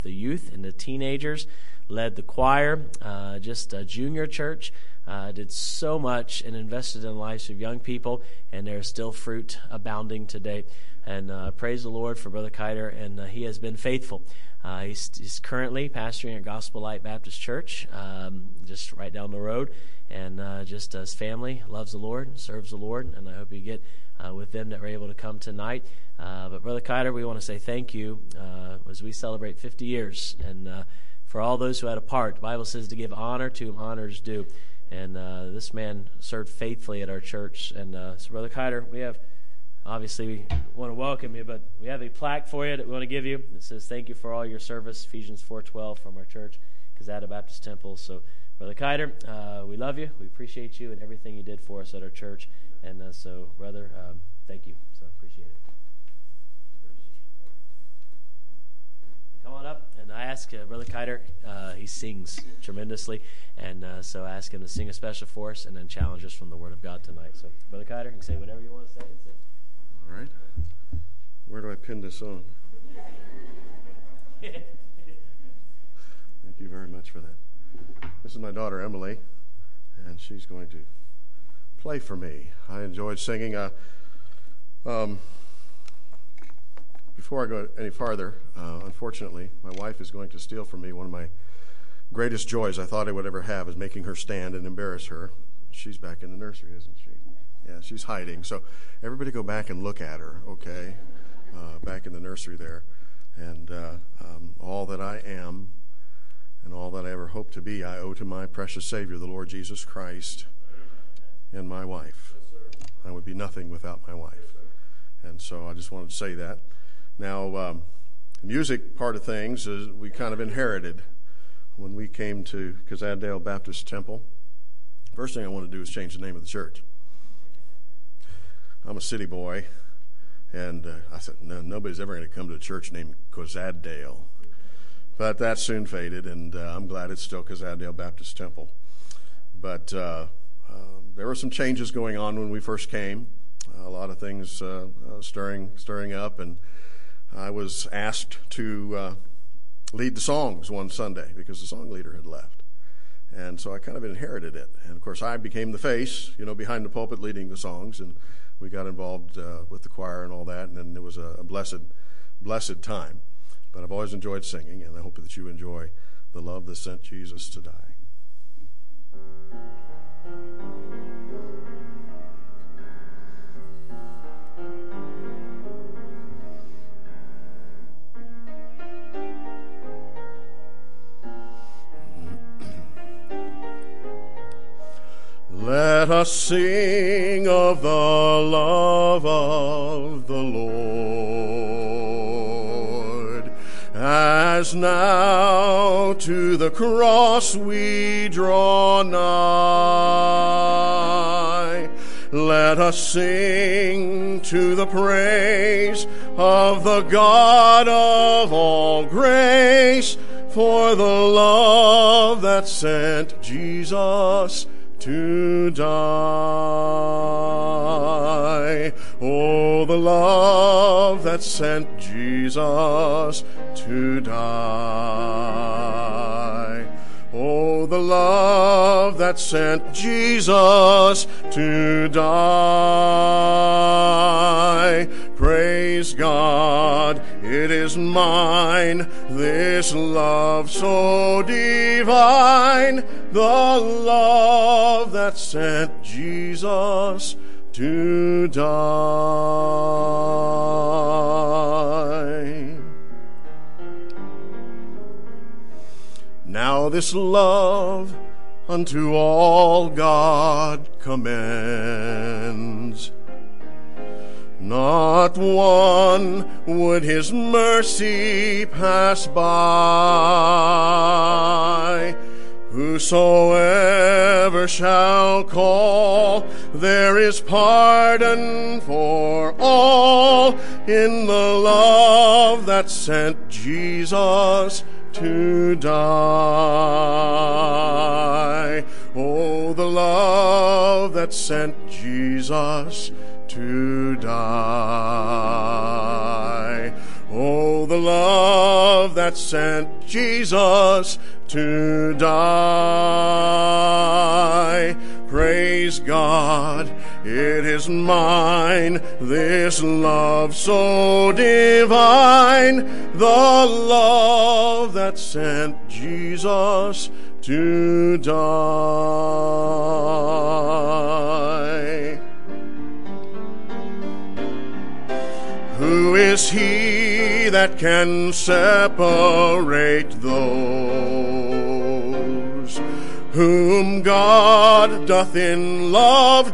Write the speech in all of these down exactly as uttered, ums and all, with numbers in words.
the youth and the teenagers, led the choir, uh, just a junior church, uh, did so much and invested in the lives of young people, and there's still fruit abounding today. And uh, praise the Lord for Brother Kiter, and uh, he has been faithful. Uh, he's, he's currently pastoring at Gospel Light Baptist Church, um, just right down the road, and uh, just his family loves the Lord, serves the Lord, and I hope you get uh, with them that were able to come tonight. Uh, but Brother Kiter, we want to say thank you uh, as we celebrate fifty years, and uh, for all those who had a part. The Bible says to give honor to whom honor is due, and uh, this man served faithfully at our church. And uh, so, Brother Kiter, we have, obviously, we want to welcome you, but we have a plaque for you that we want to give you. It says, thank you for all your service, Ephesians four twelve from our church, Cazada Baptist Temple. So, Brother Kiter, uh, we love you. We appreciate you and everything you did for us at our church. And uh, so, brother, um, thank you. So, appreciate it. Come on up, and I ask uh, Brother Kiter, uh, he sings tremendously, and uh, so I ask him to sing a special for us and then challenge us from the Word of God tonight. So, Brother Kiter, you can say whatever you want to say. say. All right. Where do I pin this on? Thank you very much for that. This is my daughter, Emily, and she's going to play for me. I enjoyed singing. Uh, um, before I go any farther, uh, unfortunately, my wife is going to steal from me one of my greatest joys I thought I would ever have, is making her stand and embarrass her. She's back in the nursery, isn't she? Yeah, she's hiding. So everybody go back and look at her, okay? Uh, back in the nursery there. And uh, um, all that I am and all that I ever hope to be, I owe to my precious Savior, the Lord Jesus Christ, and my wife. I would be nothing without my wife. And so I just wanted to say that. Now, um, the music part of things is we kind of inherited when we came to Kazadale Baptist Temple. First thing I want to do is change the name of the church. I'm a city boy, and uh, I said, no, nobody's ever going to come to a church named Kazadale. But that soon faded, and uh, I'm glad it's still Kazadale Baptist Temple. But uh, uh, there were some changes going on when we first came, uh, a lot of things uh, uh, stirring, stirring up, and I was asked to uh, lead the songs one Sunday because the song leader had left. And so I kind of inherited it. And, of course, I became the face, you know, behind the pulpit leading the songs, and we got involved uh, with the choir and all that, and then it was a, a blessed, blessed time. But I've always enjoyed singing, and I hope that you enjoy the love that sent Jesus to die. Let us sing of the love of the Lord, as now to the cross we draw nigh. Let us sing to the praise of the God of all grace, for the love that sent Jesus to die. Oh, the love that sent Jesus to die. Oh, the love that sent Jesus to die. Praise God, it is mine, this love so divine, the love that sent Jesus to die. Now this love unto all God commends. Not one would his mercy pass by. Whosoever shall call, there is pardon for all in the love that sent Jesus to die. Oh, the love that sent Jesus to die. Oh, the love that sent Jesus to die. Praise God, it is mine, this love so divine, the love that sent Jesus to die. Who is he that can separate those whom God doth in love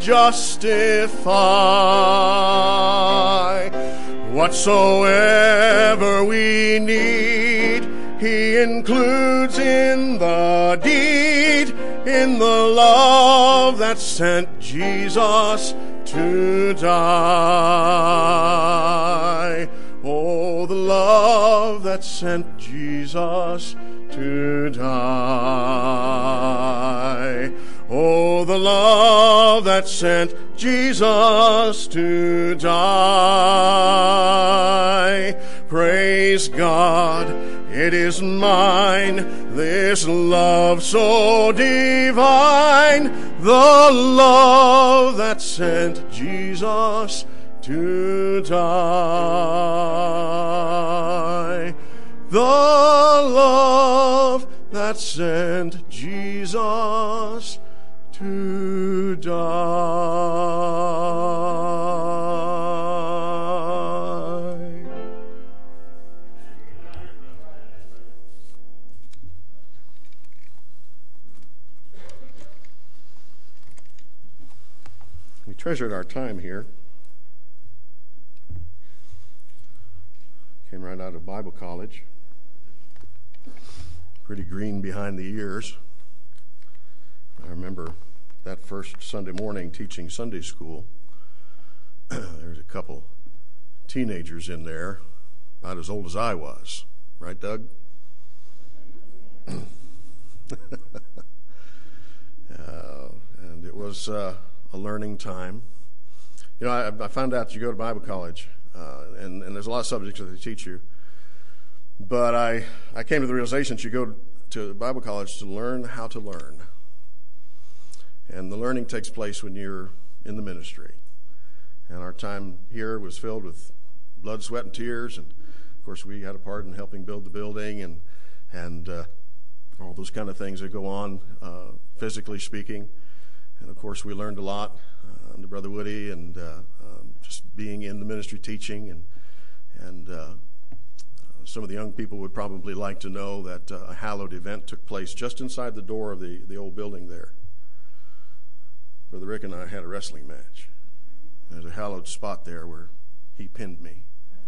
justify? Whatsoever we need, he includes in the deed, in the love that sent Jesus to die. Oh, the love that sent Jesus to die. Oh, the love that sent Jesus to die. Praise God, it is mine, this love so divine, the love that sent Jesus to die. The love that sent Jesus to die. We treasured our time here. Came right out of Bible college. Pretty green behind the ears. I remember that first Sunday morning teaching Sunday school. There's a couple teenagers in there, about as old as I was. Right, Doug? uh, and it was uh, a learning time. You know, I, I found out you go to Bible college, uh, and, and there's a lot of subjects that they teach you. But I, I came to the realization that you go to Bible college to learn how to learn. And the learning takes place when you're in the ministry. And our time here was filled with blood, sweat, and tears. And, of course, we had a part in helping build the building and and uh, all those kind of things that go on, uh, physically speaking. And, of course, we learned a lot uh, under Brother Woody and uh, um, just being in the ministry teaching. And, and uh, some of the young people would probably like to know that uh, a hallowed event took place just inside the door of the, the old building there. Brother Rick and I had a wrestling match. There's a hallowed spot there where he pinned me.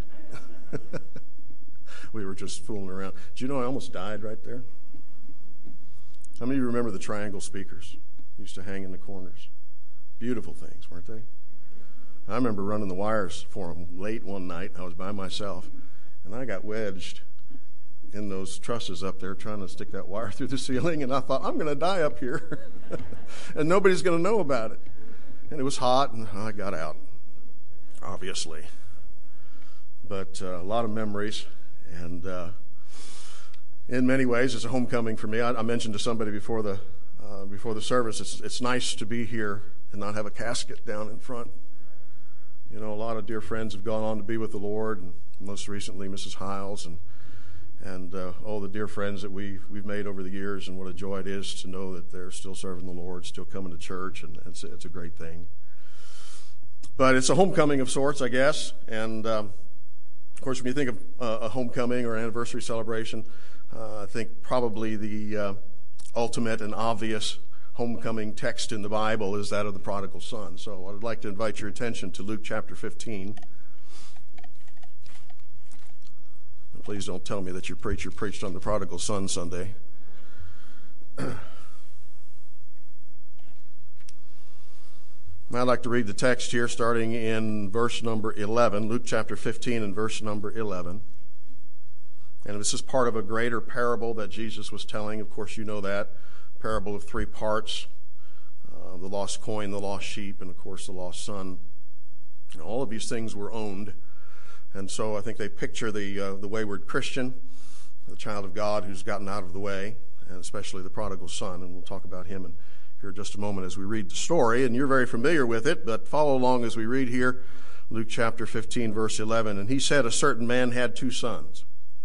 We were just fooling around. Do you know I almost died right there? How many of you remember the triangle speakers? Used to hang in the corners. Beautiful things, weren't they? I remember running the wires for them late one night. I was by myself, and I got wedged in those trusses up there trying to stick that wire through the ceiling, and I thought, I'm going to die up here, and nobody's going to know about it. And it was hot, and I got out, obviously. But uh, a lot of memories, and uh, in many ways, it's a homecoming for me. I, I mentioned to somebody before the uh, before the service, it's, it's nice to be here and not have a casket down in front. You know, a lot of dear friends have gone on to be with the Lord, and most recently Missus Hiles, and and uh, all the dear friends that we've, we've made over the years, and what a joy it is to know that they're still serving the Lord, still coming to church, and it's, it's a great thing. But it's a homecoming of sorts, I guess, and um, of course, when you think of uh, a homecoming or an anniversary celebration, uh, I think probably the uh, ultimate and obvious homecoming text in the Bible is that of the prodigal son. So I'd like to invite your attention to Luke chapter fifteen. Please don't tell me that your preacher preached on the prodigal son Sunday. I'd like to read the text here starting in verse number eleven, Luke chapter fifteen and verse number eleven. And this is part of a greater parable that Jesus was telling. Of course, you know that. Parable of three parts. Uh, the lost coin, the lost sheep, and of course the lost son. And all of these things were owned And so I think they picture the uh, the wayward Christian, the child of God who's gotten out of the way, and especially the prodigal son. And we'll talk about him in here just a moment as we read the story. And you're very familiar with it, but follow along as we read here, Luke chapter fifteen, verse eleven. And he said, a certain man had two sons.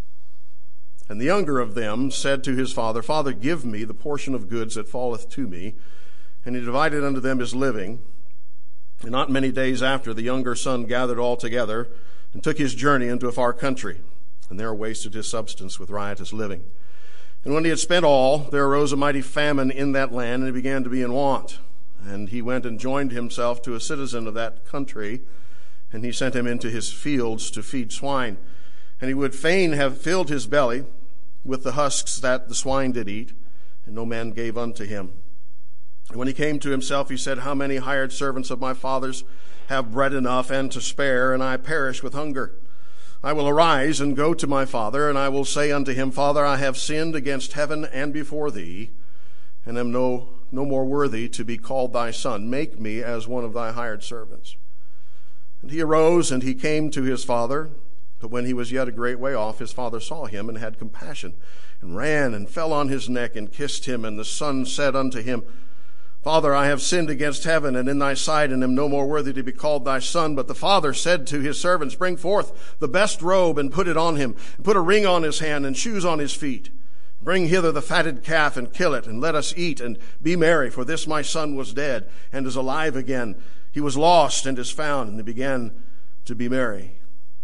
And the younger of them said to his father, Father, give me the portion of goods that falleth to me. And he divided unto them his living. And not many days after, the younger son gathered all together, and took his journey into a far country, and there wasted his substance with riotous living. And when he had spent all, there arose a mighty famine in that land, and he began to be in want. And he went and joined himself to a citizen of that country, and he sent him into his fields to feed swine. And he would fain have filled his belly with the husks that the swine did eat, and no man gave unto him. And when he came to himself, he said, How many hired servants of my father's have bread enough and to spare, and I perish with hunger? I will arise and go to my father, and I will say unto him, Father, I have sinned against heaven and before thee, and am no, no more worthy to be called thy son. Make me as one of thy hired servants. And he arose, and he came to his father. But when he was yet a great way off, his father saw him, and had compassion, and ran, and fell on his neck, and kissed him. And the son said unto him, Father, I have sinned against heaven and in thy sight, and am no more worthy to be called thy son. But the father said to his servants, Bring forth the best robe, and put it on him, and put a ring on his hand, and shoes on his feet. Bring hither the fatted calf, and kill it, and let us eat, and be merry. For this my son was dead, and is alive again. He was lost, and is found. And they began to be merry.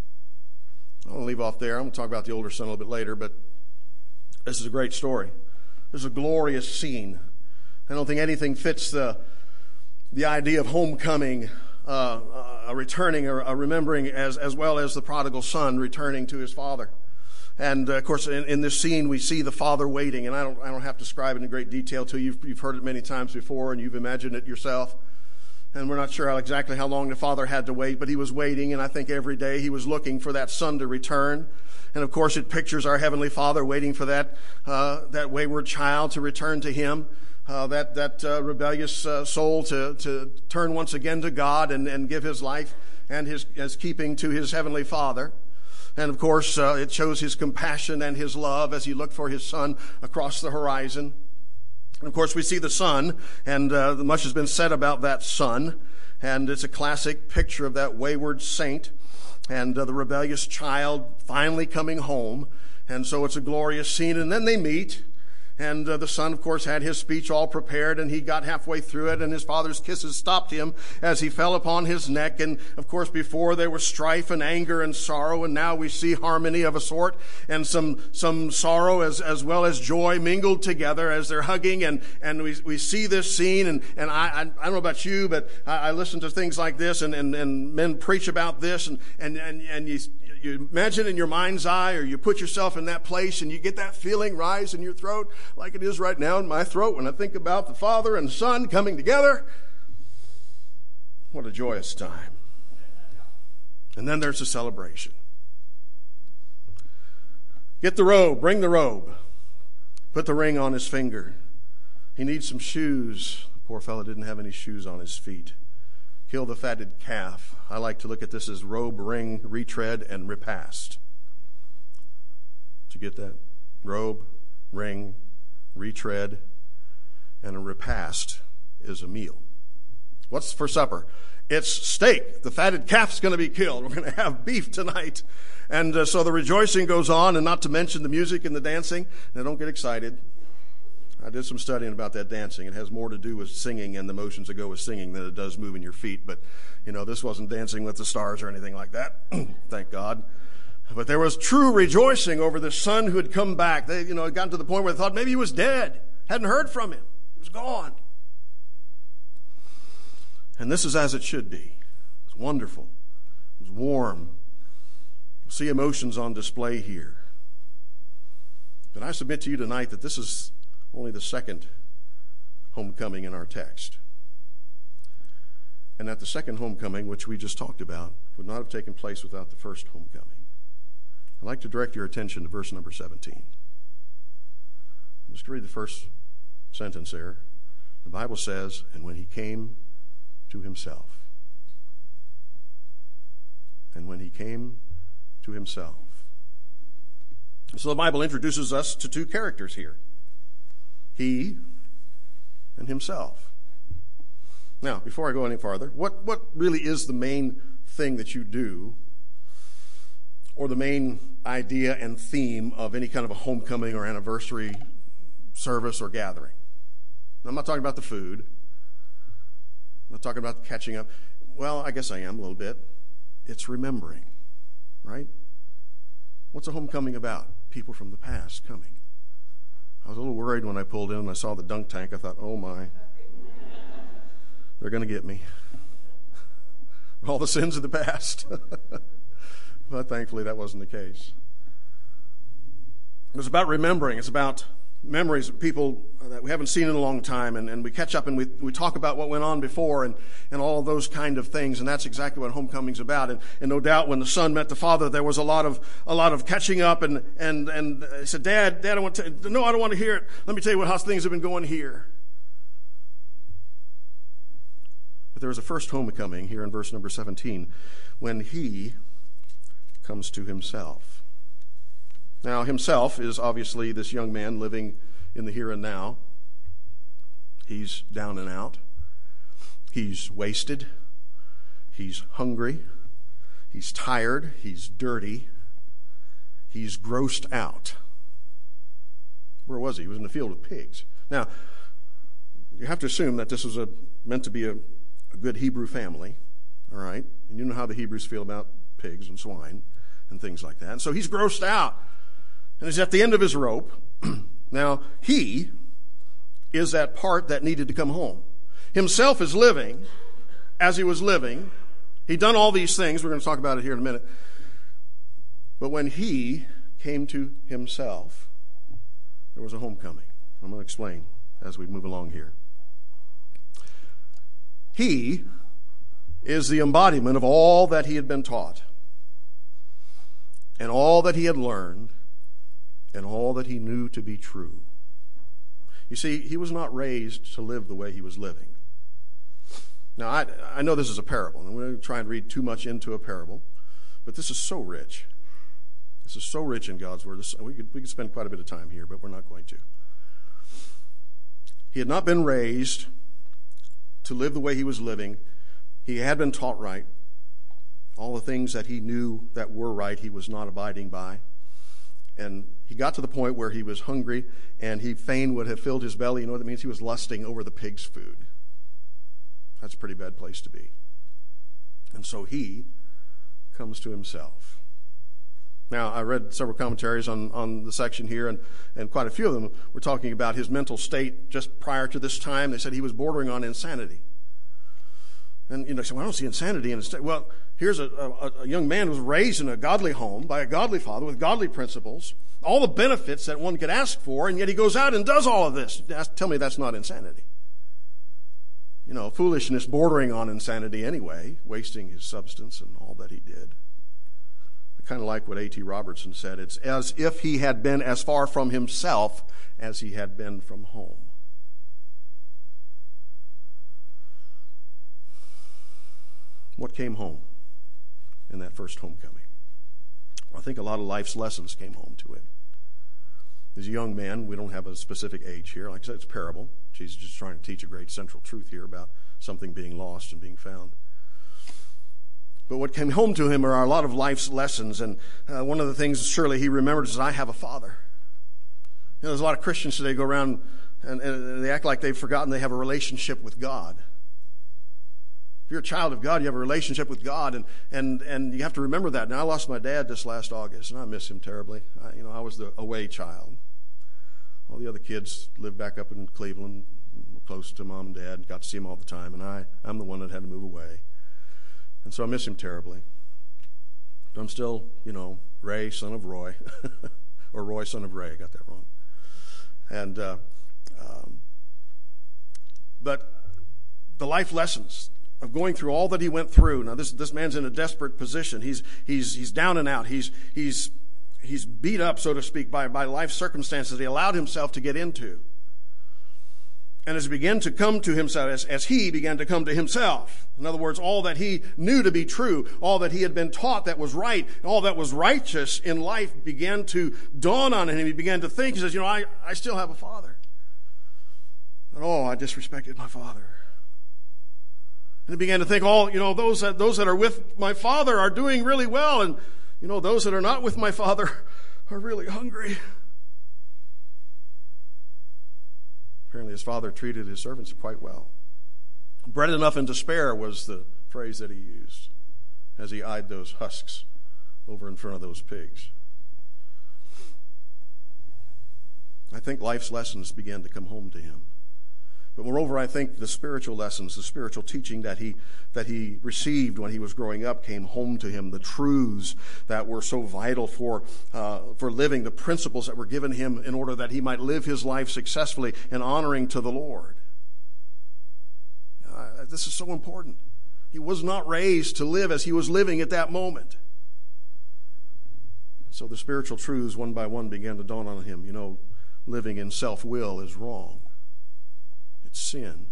I'm going to leave off there. I'm going to talk about the older son a little bit later, but this is a great story. This is a glorious scene. I don't think anything fits the the idea of homecoming, uh, a returning, or a remembering, as as well as the prodigal son returning to his father. And uh, of course, in, in this scene, we see the father waiting. And I don't I don't have to describe it in great detail to you. You've, you've heard it many times before, and you've imagined it yourself. And we're not sure how, exactly how long the father had to wait, but he was waiting, and I think every day he was looking for that son to return. And of course, it pictures our Heavenly Father waiting for that uh, that wayward child to return to Him, uh, that that uh, rebellious uh, soul to to turn once again to God and, and give his life and his as keeping to his Heavenly Father. And of course, uh, it shows His compassion and His love as He looked for His son across the horizon. And of course, we see the son, and uh, much has been said about that son, and it's a classic picture of that wayward saint and uh, the rebellious child finally coming home. And so it's a glorious scene, and then they meet. And uh, the son, of course, had his speech all prepared, and he got halfway through it, and his father's kisses stopped him as he fell upon his neck. And, of course, before there was strife and anger and sorrow, and now we see harmony of a sort, and some some sorrow as, as well as joy mingled together as they're hugging. And, and we we see this scene, and, and I, I, I don't know about you, but I, I listen to things like this, and, and, and men preach about this, and, and, and, and you You imagine in your mind's eye, or you put yourself in that place, and you get that feeling rise in your throat like it is right now in my throat when I think about the Father and Son coming together. What a joyous time. And then there's a celebration. Get the robe, bring the robe. Put the ring on his finger. He needs some shoes. The poor fellow didn't have any shoes on his feet. Kill the fatted calf. I like to look at this as robe, ring, retread, and repast. Did you get that? Robe, ring, retread, and a repast is a meal. What's for supper? It's steak. The fatted calf's going to be killed. We're going to have beef tonight. And uh, so the rejoicing goes on, and not to mention the music and the dancing. Now, don't get excited. I did some studying about that dancing. It has more to do with singing and the motions that go with singing than it does moving your feet. But, you know, this wasn't Dancing with the Stars or anything like that. Thank God. But there was true rejoicing over the son who had come back. They, you know, had gotten to the point where they thought maybe he was dead. Hadn't heard from him. He was gone. And this is as it should be. It was wonderful. It was warm. You'll see emotions on display here. But I submit to you tonight that this is only the second homecoming in our text. And that the second homecoming, which we just talked about, would not have taken place without the first homecoming. I'd like to direct your attention to verse number seventeen. I'm just going to read the first sentence there. The Bible says, and when he came to himself. And when he came to himself. So the Bible introduces us to two characters here. He and himself. Now, before I go any farther, what, what really is the main thing that you do, or the main idea and theme of any kind of a homecoming or anniversary service or gathering? I'm not talking about the food. I'm not talking about catching up. Well, I guess I am a little bit. It's remembering, right? What's a homecoming about? People from the past coming. I was a little worried when I pulled in and I saw the dunk tank. I thought, oh my, they're going to get me. All the sins of the past. But thankfully that wasn't the case. It was about remembering. It's about memories of people that we haven't seen in a long time, and, and we catch up and we, we talk about what went on before and, and all those kind of things, and that's exactly what homecoming's about. And, and no doubt when the son met the father, there was a lot of a lot of catching up, and and and he said, Dad, Dad, I want to no, I don't want to hear it. Let me tell you what how things have been going here. But there was a first homecoming here in verse number seventeen, when he comes to himself. Now, himself is obviously this young man living in the here and now. He's down and out. He's wasted. He's hungry. He's tired. He's dirty. He's grossed out. Where was he? He was in the field with pigs. Now, you have to assume that this was a, meant to be a, a good Hebrew family, all right? And you know how the Hebrews feel about pigs and swine and things like that. And so he's grossed out. And he's at the end of his rope. Now, he is that part that needed to come home. Himself is living as he was living. He'd done all these things. We're going to talk about it here in a minute. But when he came to himself, there was a homecoming. I'm going to explain as we move along here. He is the embodiment of all that he had been taught and all that he had learned and all that he knew to be true. You see, he was not raised to live the way he was living. Now, I, I know this is a parable, and I'm going to try and read too much into a parable, but this is so rich. This is so rich in God's Word. This, we, could, we could spend quite a bit of time here, but we're not going to. He had not been raised to live the way he was living. He had been taught right. All the things that he knew that were right, he was not abiding by. And he got to the point where he was hungry, and he fain would have filled his belly. You know what that means? He was lusting over the pig's food. That's a pretty bad place to be. And so he comes to himself. Now, I read several commentaries on, on the section here, and, and quite a few of them were talking about his mental state just prior to this time. They said he was bordering on insanity. And you know, say, well, I don't see insanity in his state. Well, here's a, a, a young man who was raised in a godly home by a godly father with godly principles, all the benefits that one could ask for, and yet he goes out and does all of this. Tell me that's not insanity. You know, foolishness bordering on insanity anyway, wasting his substance and all that he did. I kind of like what A T Robertson said. It's as if he had been as far from himself as he had been from home. What came home in that first homecoming? Well, I think a lot of life's lessons came home to him. As a young man, we don't have a specific age here. Like I said, it's a parable. Jesus is just trying to teach a great central truth here about something being lost and being found. But what came home to him are a lot of life's lessons. And uh, one of the things surely he remembered is, I have a father. You know, there's a lot of Christians today go around and, and they act like they've forgotten they have a relationship with God. If you're a child of God, you have a relationship with God, and, and, and you have to remember that. Now, I lost my dad this last August, and I miss him terribly. I, you know, I was the away child. All the other kids lived back up in Cleveland, were close to mom and dad, got to see him all the time, and I, I'm the one that had to move away. And so I miss him terribly. But I'm still, you know, Ray, son of Roy, or Roy, son of Ray. I got that wrong. And, uh, um, but the life lessons of going through all that he went through. Now, this this man's in a desperate position. He's he's he's down and out. He's he's he's beat up, so to speak, by by life circumstances he allowed himself to get into. And as he began to come to himself, as, as he began to come to himself, in other words, all that he knew to be true, all that he had been taught that was right, all that was righteous in life began to dawn on him. He began to think, he says, you know, I, I still have a father. And oh, I disrespected my father. And he began to think, oh, you know, those that, those that are with my father are doing really well, and, you know, those that are not with my father are really hungry. Apparently his father treated his servants quite well. Bread enough and to spare was the phrase that he used as he eyed those husks over in front of those pigs. I think life's lessons began to come home to him. But moreover, I think the spiritual lessons, the spiritual teaching that he that he received when he was growing up came home to him. The truths that were so vital for uh, for living, the principles that were given him in order that he might live his life successfully and honoring to the Lord. Uh, this is so important. He was not raised to live as he was living at that moment. So the spiritual truths one by one began to dawn on him. You know, living in self-will is wrong. It's sin.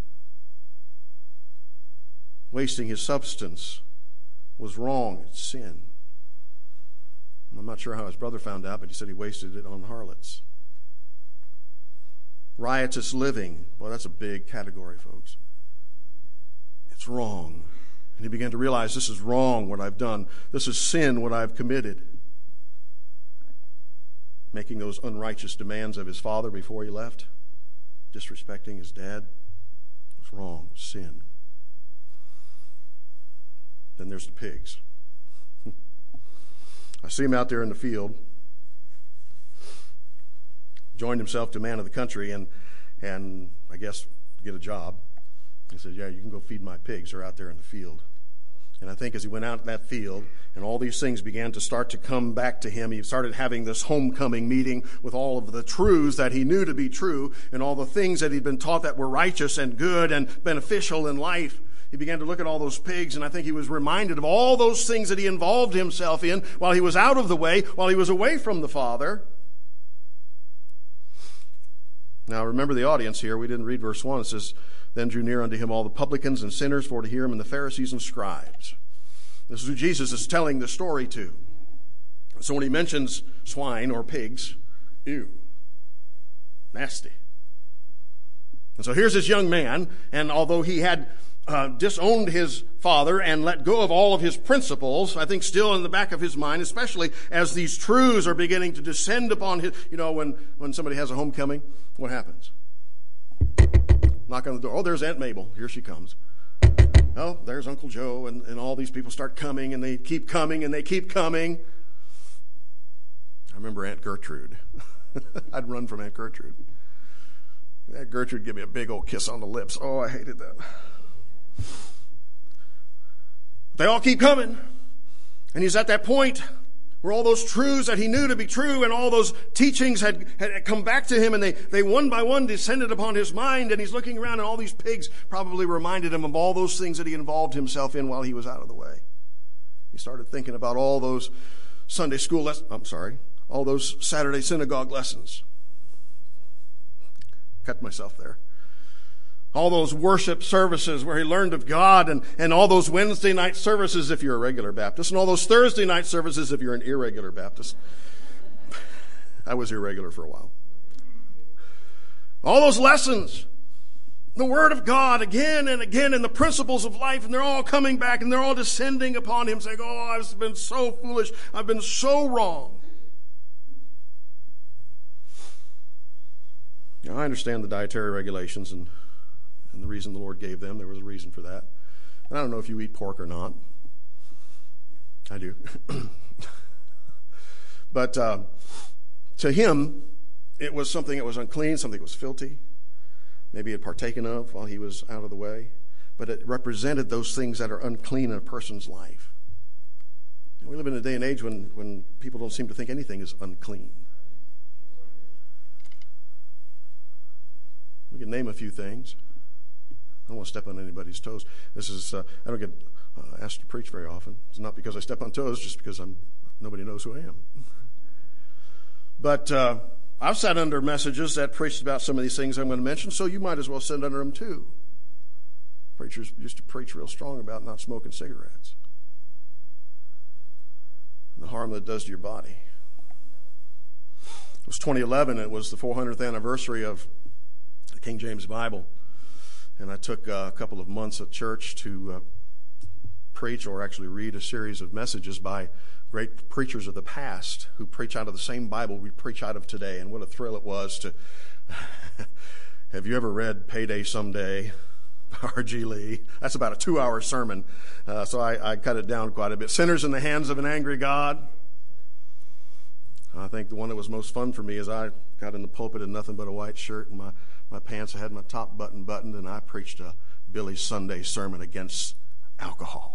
Wasting his substance was wrong. It's sin. I'm not sure how his brother found out, but he said he wasted it on harlots. Riotous living. Well, that's a big category, folks. It's wrong. And he began to realize this is wrong what I've done. This is sin what I've committed. Making those unrighteous demands of his father before he left. Disrespecting his dad was wrong, sin. Then there's the pigs. I see him out there in the field. Joined himself to a man of the country and, and I guess, get a job. He said, yeah, you can go feed my pigs. They're out there in the field. And I think as he went out in that field and all these things began to start to come back to him, he started having this homecoming meeting with all of the truths that he knew to be true and all the things that he'd been taught that were righteous and good and beneficial in life. He began to look at all those pigs, and I think he was reminded of all those things that he involved himself in while he was out of the way, while he was away from the Father. Now remember the audience here. We didn't read verse one. It says, then drew near unto him all the publicans and sinners for to hear him, and the Pharisees and scribes. This is who Jesus is telling the story to. So when he mentions swine or pigs, ew, nasty. And so here's this young man, and although he had uh, disowned his father and let go of all of his principles, I think still in the back of his mind, especially as these truths are beginning to descend upon his, you know, when, when somebody has a homecoming, what happens? Knock on the door. Oh, there's Aunt Mabel. Here she comes. Oh, there's Uncle Joe, and, and all these people start coming, and they keep coming, and they keep coming. I remember Aunt Gertrude. I'd run from Aunt Gertrude. Aunt Gertrude gave me a big old kiss on the lips. Oh, I hated that. They all keep coming. And he's at that point where all those truths that he knew to be true and all those teachings had, had come back to him, and they, they one by one descended upon his mind, and he's looking around, and all these pigs probably reminded him of all those things that he involved himself in while he was out of the way. He started thinking about all those Sunday school lessons, I'm sorry, all those Saturday synagogue lessons. Cut myself there. All those worship services where he learned of God, and, and all those Wednesday night services if you're a regular Baptist, and all those Thursday night services if you're an irregular Baptist. I was irregular for a while. All those lessons, the Word of God again and again, and the principles of life, and they're all coming back, and they're all descending upon him, saying, oh, I've been so foolish, I've been so wrong. Now, I understand the dietary regulations and And the reason the Lord gave them, there was a reason for that. And I don't know if you eat pork or not. I do. But uh, to him, it was something that was unclean, something that was filthy. Maybe he had partaken of while he was out of the way. But it represented those things that are unclean in a person's life. And we live in a day and age when, when people don't seem to think anything is unclean. We can name a few things. I don't want to step on anybody's toes. This is uh, I don't get uh, asked to preach very often. It's not because I step on toes, just because I'm nobody knows who I am. But uh, I've sat under messages that preached about some of these things I'm going to mention, so you might as well sit under them too. Preachers used to preach real strong about not smoking cigarettes and the harm that it does to your body. It was twenty eleven. It was the four hundredth anniversary of the King James Bible, and I took uh, a couple of months at church to uh, preach or actually read a series of messages by great preachers of the past who preach out of the same Bible we preach out of today. And what a thrill it was to... Have you ever read Payday Someday by R G Lee? That's about a two-hour sermon, uh, so I, I cut it down quite a bit. Sinners in the Hands of an Angry God. I think the one that was most fun for me is I got in the pulpit in nothing but a white shirt and my, my pants. I had my top button buttoned, and I preached a Billy Sunday sermon against alcohol.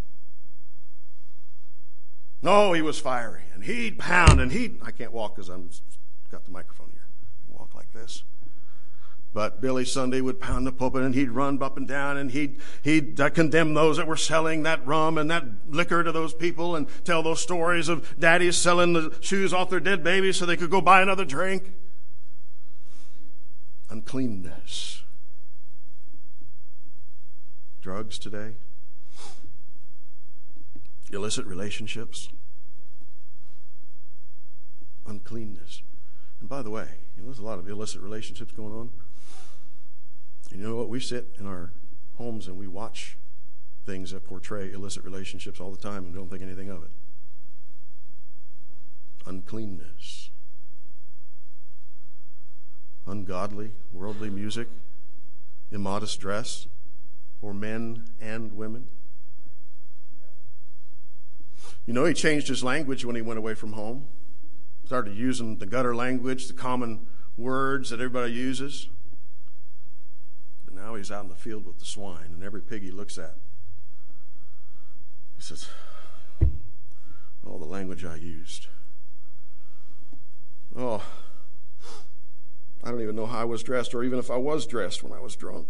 No, he was fiery, and he'd pound, and he'd... I can't walk because I've got the microphone here. I can walk like this. But Billy Sunday would pound the pulpit, and he'd run up and down, and he'd, he'd uh, condemn those that were selling that rum and that liquor to those people and tell those stories of daddies selling the shoes off their dead babies so they could go buy another drink. Uncleanness. Drugs today. Illicit relationships, uncleanness. And by the way, you know, there's a lot of illicit relationships going on. And you know what? We sit in our homes and we watch things that portray illicit relationships all the time and don't think anything of it. Uncleanness. Ungodly, worldly music, immodest dress for men and women. You know, he changed his language when he went away from home. Started using the gutter language, the common words that everybody uses. But now he's out in the field with the swine, and every pig he looks at, he says, oh, the language I used. Oh, I don't even know how I was dressed, or even if I was dressed when I was drunk.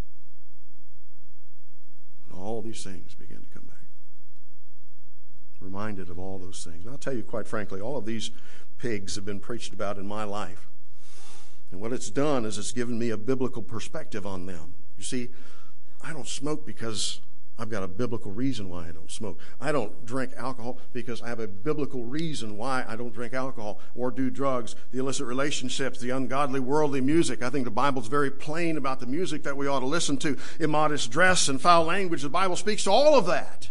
And all these things began to come back. Reminded of all those things. And I'll tell you quite frankly, all of these pigs have been preached about in my life. And what it's done is it's given me a biblical perspective on them. You see, I don't smoke because I've got a biblical reason why I don't smoke. I don't drink alcohol because I have a biblical reason why I don't drink alcohol or do drugs, the illicit relationships, the ungodly, worldly music. I think the Bible's very plain about the music that we ought to listen to. Immodest dress and foul language. The Bible speaks to all of that.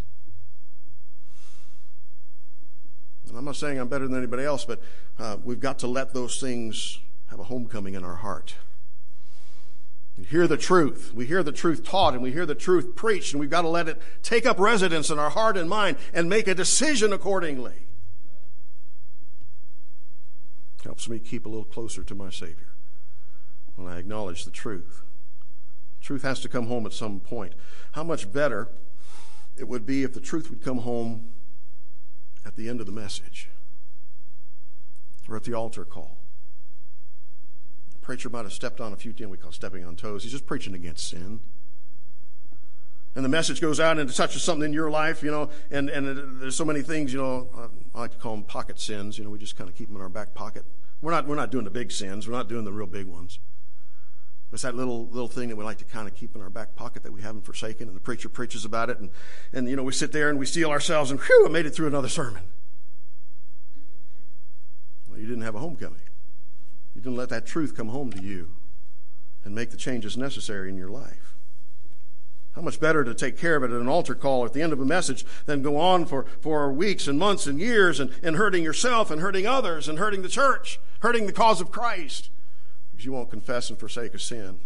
And I'm not saying I'm better than anybody else, but uh, we've got to let those things have a homecoming in our heart. We hear the truth. We hear the truth taught, and we hear the truth preached, and we've got to let it take up residence in our heart and mind and make a decision accordingly. Helps me keep a little closer to my Savior when I acknowledge the truth. Truth has to come home at some point. How much better it would be if the truth would come home at the end of the message or at the altar call. The preacher might have stepped on a few, you know, we call stepping on toes. He's just preaching against sin. And the message goes out and it touches something in your life, you know, and, and it, there's so many things, you know, I like to call them pocket sins. You know, we just kind of keep them in our back pocket. We're not, we're not doing the big sins. We're not doing the real big ones. It's that little little thing that we like to kind of keep in our back pocket that we haven't forsaken, and the preacher preaches about it, and, and you know, we sit there and we steel ourselves, and whew, I made it through another sermon. Well, you didn't have a homecoming. You didn't let that truth come home to you and make the changes necessary in your life. How much better to take care of it at an altar call at the end of a message than go on for, for weeks and months and years and, and hurting yourself and hurting others and hurting the church, hurting the cause of Christ. You won't confess and forsake a sin.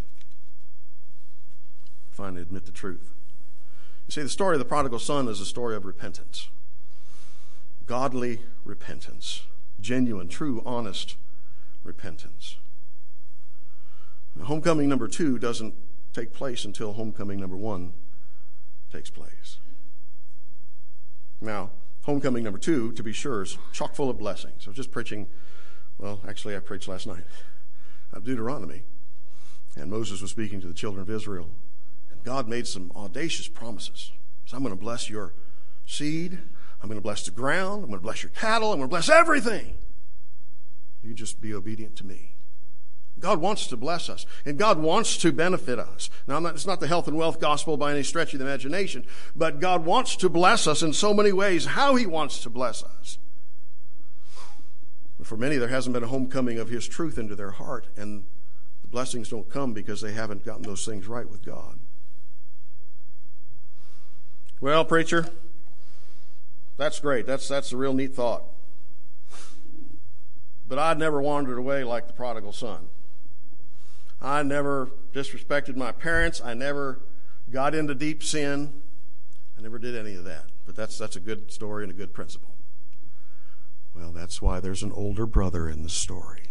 Finally admit the truth. You see, the story of the prodigal son is a story of repentance. Godly repentance. Genuine, true, honest repentance. Now, homecoming number two doesn't take place until homecoming number one takes place. Now, homecoming number two, to be sure, is chock full of blessings. I was just preaching, well, actually I preached last night. Of Deuteronomy, and Moses was speaking to the children of Israel, and God made some audacious promises. So I'm going to bless your seed, I'm going to bless the ground, I'm going to bless your cattle, I'm going to bless everything. You just be obedient to me. God wants to bless us, and God wants to benefit us. Now, not, it's not the health and wealth gospel by any stretch of the imagination, but God wants to bless us in so many ways. How he wants to bless us. But for many, there hasn't been a homecoming of his truth into their heart, and the blessings don't come because they haven't gotten those things right with God. Well, preacher, that's great. That's, that's a real neat thought. But I'd never wandered away like the prodigal son. I never disrespected my parents. I never got into deep sin. I never did any of that. But that's that's a good story and a good principle. Well, that's why there's an older brother in the story.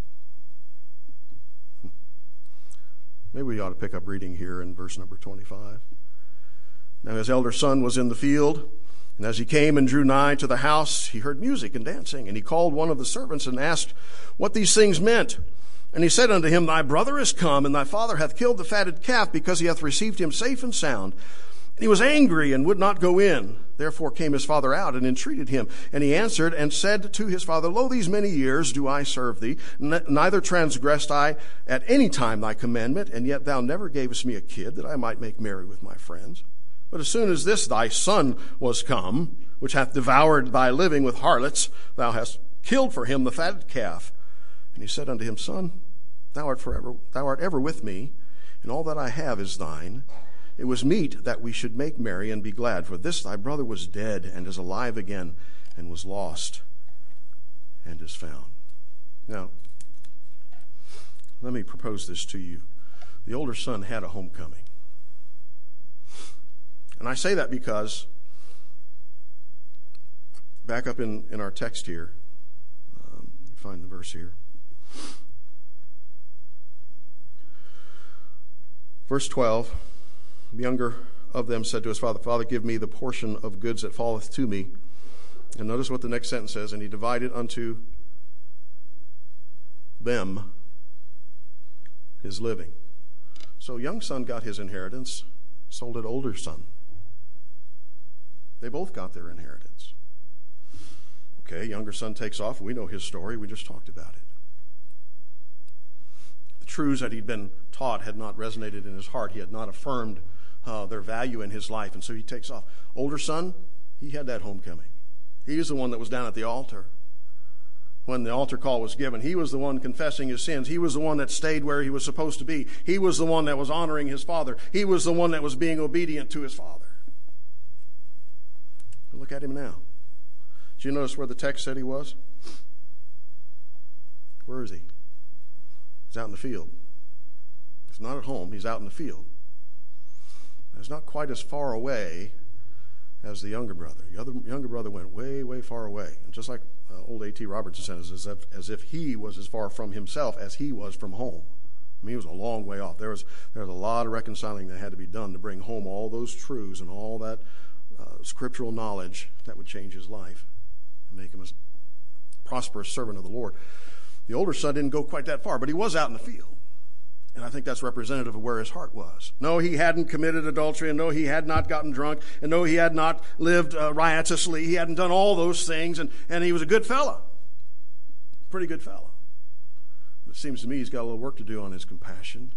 Maybe we ought to pick up reading here in verse number twenty-five. Now his elder son was in the field, and as he came and drew nigh to the house, he heard music and dancing. And he called one of the servants and asked what these things meant. And he said unto him, Thy brother is come, and thy father hath killed the fatted calf, because he hath received him safe and sound. And he was angry and would not go in. Therefore came his father out and entreated him. And he answered and said to his father, Lo, these many years do I serve thee, neither transgressed I at any time thy commandment, and yet thou never gavest me a kid, that I might make merry with my friends. But as soon as this thy son was come, which hath devoured thy living with harlots, thou hast killed for him the fatted calf. And he said unto him, Son, thou art forever, thou art ever with me, and all that I have is thine. It was meet that we should make merry and be glad, for this thy brother was dead and is alive again, and was lost and is found. Now, let me propose this to you. The older son had a homecoming. And I say that because, back up in, in our text here, um, find the verse here. Verse twelve, the younger of them said to his father, Father, give me the portion of goods that falleth to me. And notice what the next sentence says, and he divided unto them his living. So young son got his inheritance, so did older son. They both got their inheritance. Okay, younger son takes off. We know his story. We just talked about it. The truths that he'd been taught had not resonated in his heart. He had not affirmed uh, their value in his life, and so he takes off. Older son, he had that homecoming. He was the one that was down at the altar when the altar call was given. He was the one confessing his sins. He was the one that stayed where he was supposed to be. He was the one that was honoring his father. He was the one that was being obedient to his father. But look at him now. Did you notice where the text said he was? Where is he? He's out in the field. He's not at home. He's out in the field. He's not quite as far away as the younger brother. The other younger brother went way, way far away. And just like uh, old A T Robertson says, as if, as if he was as far from himself as he was from home. I mean, he was a long way off. There was, there was a lot of reconciling that had to be done to bring home all those truths and all that uh, scriptural knowledge that would change his life and make him a prosperous servant of the Lord. The older son didn't go quite that far, but he was out in the field. And I think that's representative of where his heart was. No, he hadn't committed adultery, and no, he had not gotten drunk, and no, he had not lived uh, riotously. He hadn't done all those things, and, and he was a good fella. Pretty good fella. But it seems to me he's got a little work to do on his compassion,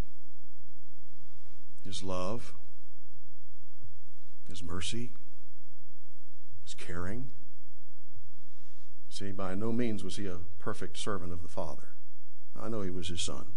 his love, his mercy, his caring. See, by no means was he a perfect servant of the Father. I know he was his son.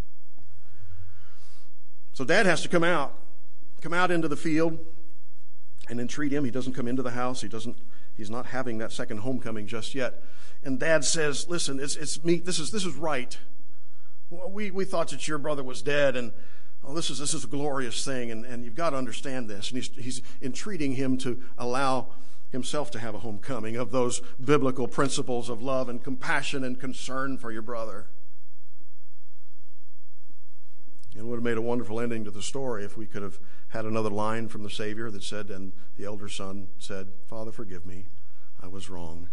So Dad has to come out, come out into the field and entreat him. He doesn't come into the house. He doesn't. He's not having that second homecoming just yet. And Dad says, "Listen, it's it's me. This is this is right. We we thought that your brother was dead, and oh, this is this is a glorious thing, and, and you've got to understand this." And he's he's entreating him to allow himself to have a homecoming of those biblical principles of love and compassion and concern for your brother. It would have made a wonderful ending to the story if we could have had another line from the Savior that said, and the elder son said, Father, forgive me, I was wrong,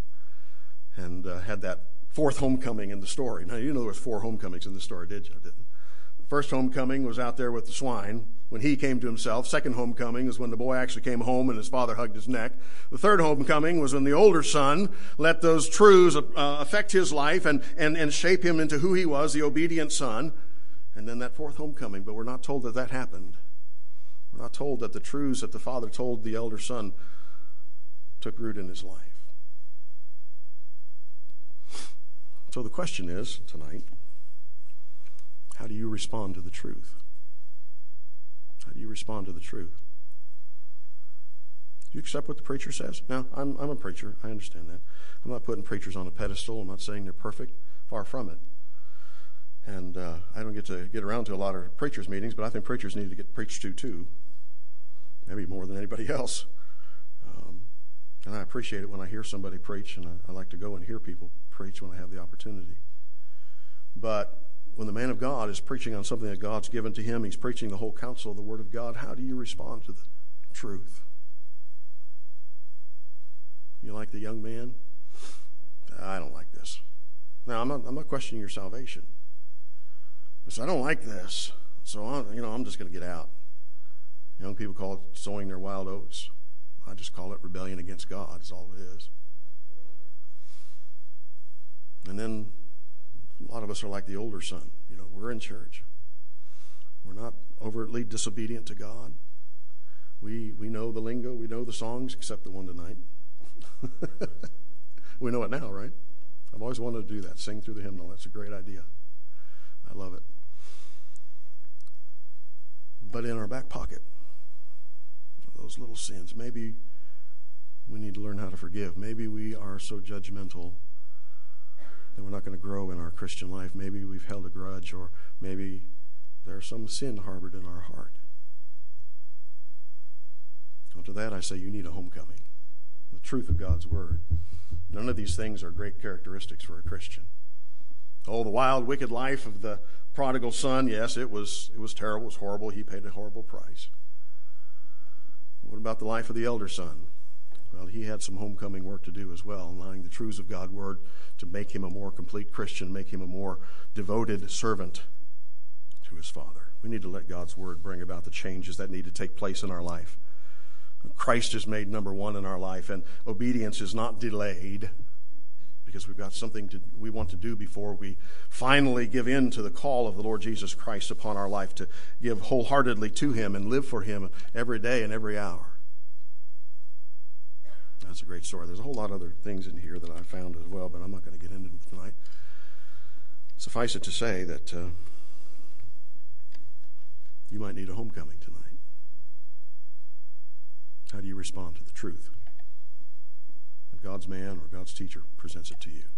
and uh, had that fourth homecoming in the story. Now, you know there was four homecomings in the story, did you? First homecoming was out there with the swine when he came to himself. Second homecoming is when the boy actually came home and his father hugged his neck. The third homecoming was when the older son let those truths uh, affect his life and, and, and shape him into who he was, the obedient son. And then that fourth homecoming, but we're not told that that happened. We're not told that the truths that the father told the elder son took root in his life. So the question is, tonight, how do you respond to the truth? How do you respond to the truth? Do you accept what the preacher says? Now, I'm, I'm a preacher. I understand that. I'm not putting preachers on a pedestal. I'm not saying they're perfect. Far from it. And uh, I don't get to get around to a lot of preachers' meetings, but I think preachers need to get preached to, too. Maybe more than anybody else. Um, and I appreciate it when I hear somebody preach, and I, I like to go and hear people preach when I have the opportunity. But when the man of God is preaching on something that God's given to him, he's preaching the whole counsel of the Word of God, how do you respond to the truth? You like the young man? I don't like this. Now, I'm not, I'm not questioning your salvation. So I don't like this, so I'm, you know, I'm just going to get out. Young people call it sowing their wild oats. I just call it rebellion against God, is all it is. And then a lot of us are like the older son. You know, we're in church. We're not overtly disobedient to God. We we know the lingo. We know the songs, except the one tonight. We know it now, right? I've always wanted to do that, sing through the hymnal. That's a great idea. I love it. But in our back pocket, those little sins, maybe we need to learn how to forgive. Maybe we are so judgmental that we're not going to grow in our Christian life. Maybe we've held a grudge, or maybe there's some sin harbored in our heart. After that, I say you need a homecoming. The truth of God's Word. None of these things are great characteristics for a Christian. Oh, the wild, wicked life of the prodigal son, yes, it was it was terrible, it was horrible. He paid a horrible price. What about the life of the elder son? Well, he had some homecoming work to do as well, allowing the truths of God's Word to make him a more complete Christian, make him a more devoted servant to his father. We need to let God's Word bring about the changes that need to take place in our life. Christ is made number one in our life, and obedience is not delayed because we've got something to, we want to do before we finally give in to the call of the Lord Jesus Christ upon our life to give wholeheartedly to Him and live for Him every day and every hour. That's a great story. There's a whole lot of other things in here that I found as well, but I'm not going to get into them tonight. Suffice it to say that uh, you might need a homecoming tonight. How do you respond to the truth when God's man or God's teacher presents it to you?